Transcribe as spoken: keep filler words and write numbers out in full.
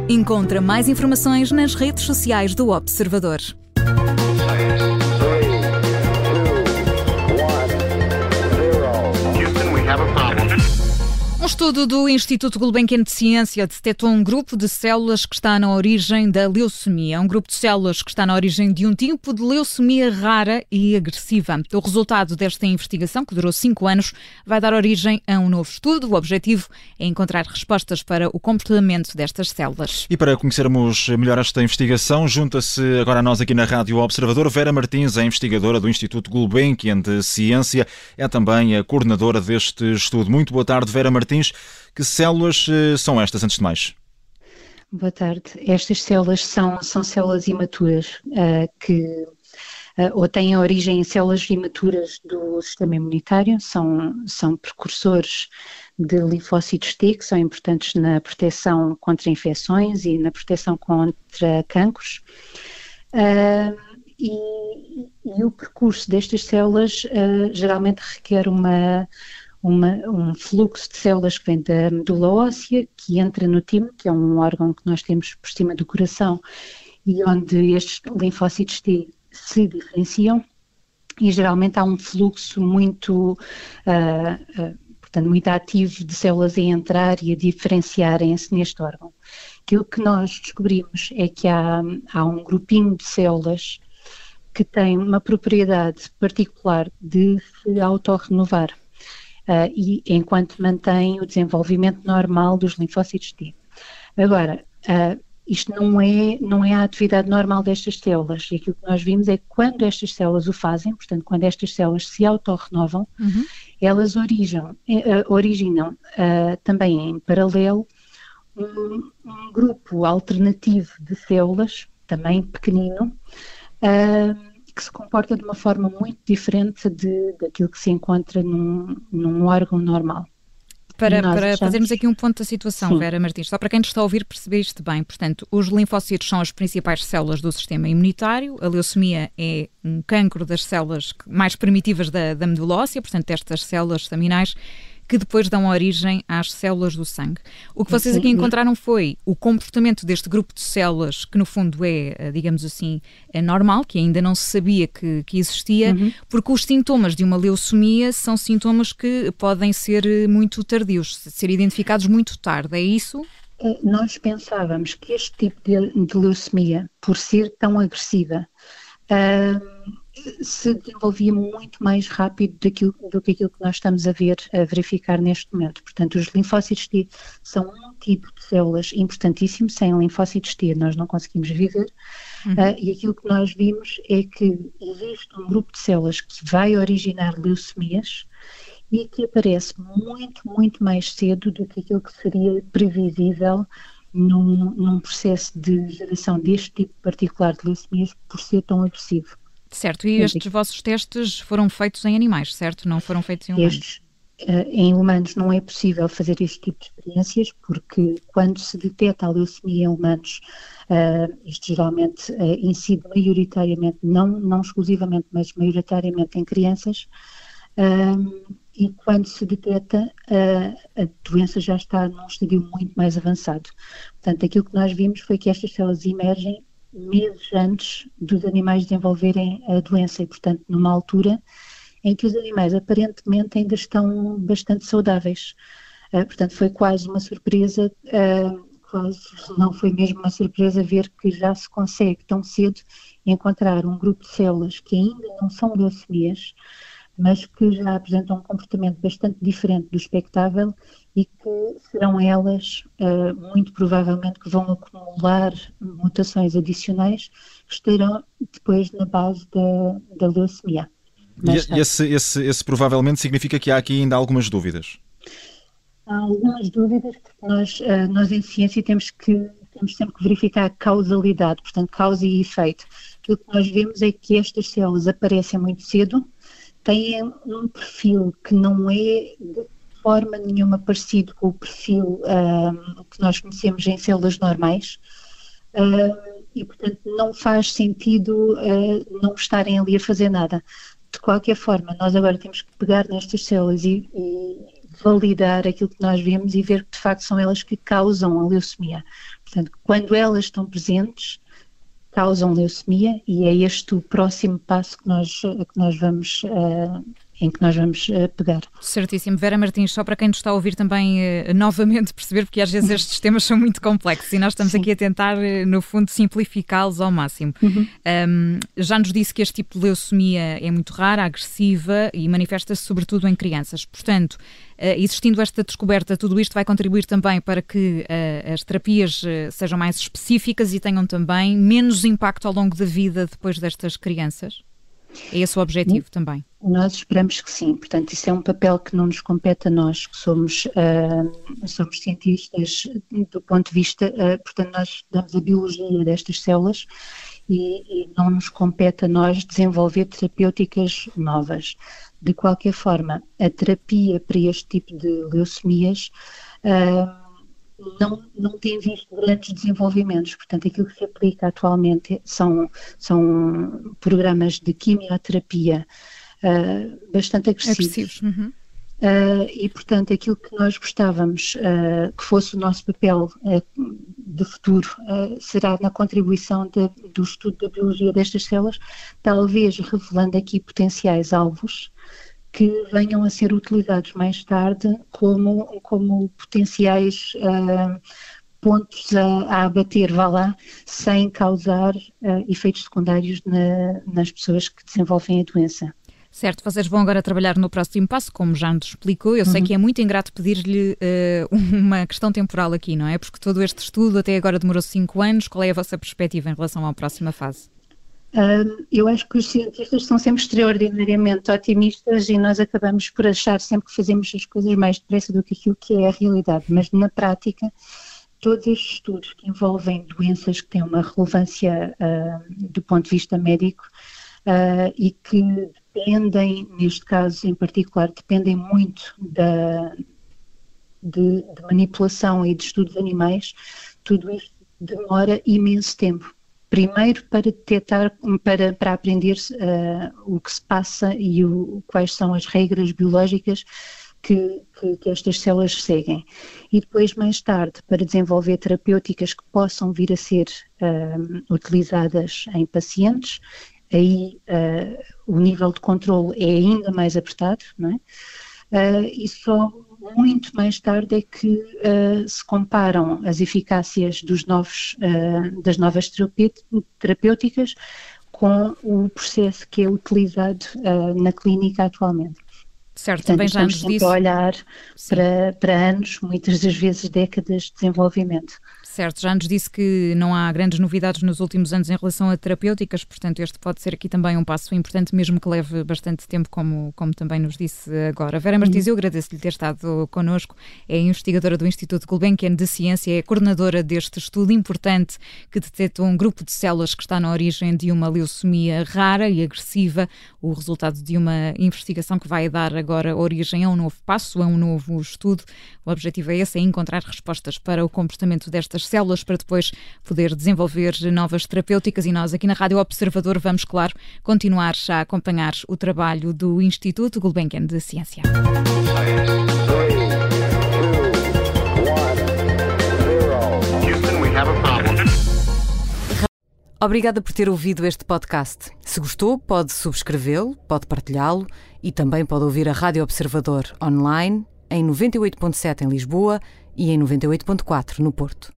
Encontra mais informações nas redes sociais do Observador. Um estudo do Instituto Gulbenkian de Ciência detectou um grupo de células que está na origem da leucemia. Um grupo de células que está na origem de um tipo de leucemia rara e agressiva. O resultado desta investigação, que durou cinco anos, vai dar origem a um novo estudo. O objetivo é encontrar respostas para o comportamento destas células. E para conhecermos melhor esta investigação, junta-se agora a nós aqui na Rádio Observador Vera Martins, a investigadora do Instituto Gulbenkian de Ciência, é também a coordenadora deste estudo. Muito boa tarde, Vera Martins. Que células são estas, antes de mais? Boa tarde. Estas células são, são células imaturas uh, que uh, ou têm origem em células imaturas do sistema imunitário, são, são precursores de linfócitos T, que são importantes na proteção contra infecções e na proteção contra cancros. Uh, e, e o percurso destas células uh, geralmente requer uma Uma, um fluxo de células que vem da medula óssea, que entra no timo, que é um órgão que nós temos por cima do coração, e onde estes linfócitos T se diferenciam, e geralmente há um fluxo muito, uh, uh, portanto, muito ativo de células a entrar e a diferenciarem-se neste órgão. Aquilo que nós descobrimos é que há, há um grupinho de células que tem uma propriedade particular de se autorrenovar. Uh, e enquanto mantém o desenvolvimento normal dos linfócitos T. Agora, uh, isto não é, não é a atividade normal destas células, e aquilo que nós vimos é que quando estas células o fazem, portanto, quando estas células se autorrenovam, uhum. elas originam, uh, originam uh, também em paralelo um, um grupo alternativo de células, também pequenino, uh, que se comporta de uma forma muito diferente de, daquilo que se encontra num, num órgão normal. Para, para achamos... fazermos aqui um ponto da situação, Sim. Vera Martins, só para quem nos está a ouvir perceber isto bem, portanto, os linfócitos são as principais células do sistema imunitário, a leucemia é um cancro das células mais primitivas da, da medula óssea, portanto, estas células staminais, que depois dão origem às células do sangue. O que vocês aqui encontraram foi o comportamento deste grupo de células, que no fundo é, digamos assim, é normal, que ainda não se sabia que, que existia, uhum. porque os sintomas de uma leucemia são sintomas que podem ser muito tardios, ser identificados muito tarde, é isso? Nós pensávamos que este tipo de, de leucemia, por ser tão agressiva, uh, se desenvolvia muito mais rápido daquilo, do que aquilo que nós estamos a ver, a verificar neste momento. Portanto, os linfócitos T são um tipo de células importantíssimo, sem linfócitos T nós não conseguimos viver, uhum. uh, e aquilo que nós vimos é que existe um grupo de células que vai originar leucemias e que aparece muito, muito mais cedo do que aquilo que seria previsível num, num processo de geração deste tipo particular de leucemias por ser tão agressivo. Certo, e estes vossos testes foram feitos em animais, certo? Não foram feitos em humanos? Estes, uh, em humanos não é possível fazer este tipo de experiências, porque quando se detecta a leucemia em humanos, uh, isto geralmente uh, incide maioritariamente, não, não exclusivamente, mas maioritariamente em crianças, uh, e quando se detecta, uh, a doença já está num estádio muito mais avançado. Portanto, aquilo que nós vimos foi que estas células emergem meses antes dos animais desenvolverem a doença e, portanto, numa altura em que os animais aparentemente ainda estão bastante saudáveis. Uh, portanto, foi quase uma surpresa, uh, quase não foi mesmo uma surpresa ver que já se consegue tão cedo encontrar um grupo de células que ainda não são leucemias, mas que já apresentam um comportamento bastante diferente do expectável e que serão elas, uh, muito provavelmente, que vão acumular mutações adicionais que estarão depois na base da, da leucemia. Mas, e esse, esse, esse provavelmente significa que há aqui ainda algumas dúvidas? Há algumas dúvidas porque nós, uh, nós em ciência temos que temos sempre que verificar a causalidade, portanto, causa e efeito. Aquilo que nós vemos é que estas células aparecem muito cedo, têm um perfil que não é de forma nenhuma parecido com o perfil um, que nós conhecemos em células normais, um, e portanto não faz sentido uh, não estarem ali a fazer nada. De qualquer forma, nós agora temos que pegar nestas células e, e validar aquilo que nós vemos e ver que de facto são elas que causam a leucemia. Portanto, quando elas estão presentes, causam leucemia, e é este o próximo passo que nós, que nós vamos... Uh, em que nós vamos uh, pegar. Certíssimo. Vera Martins, só para quem nos está a ouvir também uh, novamente perceber, porque às vezes estes temas são muito complexos e nós estamos Sim. aqui a tentar, uh, no fundo, simplificá-los ao máximo. Uhum. Um, já nos disse que este tipo de leucemia é muito rara, agressiva e manifesta-se sobretudo em crianças. Portanto, uh, existindo esta descoberta, tudo isto vai contribuir também para que uh, as terapias uh, sejam mais específicas e tenham também menos impacto ao longo da vida depois destas crianças? É esse o objetivo sim. também? Nós esperamos que sim, portanto isso é um papel que não nos compete a nós, que somos, uh, somos cientistas do ponto de vista, uh, portanto nós estudamos a biologia destas células e, e não nos compete a nós desenvolver terapêuticas novas. De qualquer forma, a terapia para este tipo de leucemias uh, Não, não tem visto grandes desenvolvimentos, portanto aquilo que se aplica atualmente são, são programas de quimioterapia uh, bastante agressivos, agressivos. Uhum. Uh, e portanto aquilo que nós gostávamos uh, que fosse o nosso papel uh, de futuro uh, será na contribuição de, do estudo da biologia destas células, talvez revelando aqui potenciais alvos que venham a ser utilizados mais tarde como, como potenciais uh, pontos a, a abater, vá lá, sem causar uh, efeitos secundários na, nas pessoas que desenvolvem a doença. Certo, vocês vão agora trabalhar no próximo passo, como já nos explicou. Eu uhum. sei que é muito ingrato pedir-lhe uh, uma questão temporal aqui, não é? Porque todo este estudo até agora demorou cinco anos. Qual é a vossa perspectiva em relação à próxima fase? Uh, eu acho que os cientistas são sempre extraordinariamente otimistas e nós acabamos por achar sempre que fazemos as coisas mais depressa do que aquilo que é a realidade, mas na prática todos estes estudos que envolvem doenças que têm uma relevância uh, do ponto de vista médico uh, e que dependem, neste caso em particular, dependem muito da, de, de manipulação e de estudos animais, tudo isto demora imenso tempo. Primeiro para detectar, para, para aprender uh, o que se passa e o, quais são as regras biológicas que, que, que estas células seguem. E depois, mais tarde, para desenvolver terapêuticas que possam vir a ser uh, utilizadas em pacientes. Aí uh, o nível de controle é ainda mais apertado, não é? Uh, e só muito mais tarde é que uh, se comparam as eficácias dos novos, uh, das novas terapêuticas com o processo que é utilizado uh, na clínica atualmente. Certo, Portanto, também já nos disse. disse. A olhar para, para anos, muitas das vezes décadas de desenvolvimento. Certo, já nos disse que não há grandes novidades nos últimos anos em relação a terapêuticas, portanto este pode ser aqui também um passo importante, mesmo que leve bastante tempo, como, como também nos disse agora. Vera Martins, uhum. eu agradeço-lhe ter estado connosco, é investigadora do Instituto Gulbenkian de Ciência, é coordenadora deste estudo importante que detecta um grupo de células que está na origem de uma leucemia rara e agressiva, o resultado de uma investigação que vai dar agora origem a um novo passo, a um novo estudo. O objetivo é esse, é encontrar respostas para o comportamento destas células para depois poder desenvolver novas terapêuticas e nós aqui na Rádio Observador vamos, claro, continuar a acompanhar o trabalho do Instituto Gulbenkian de Ciência. Obrigada por ter ouvido este podcast. Se gostou, pode subscrevê-lo, pode partilhá-lo e também pode ouvir a Rádio Observador online em noventa e oito ponto sete em Lisboa e em noventa e oito ponto quatro no Porto.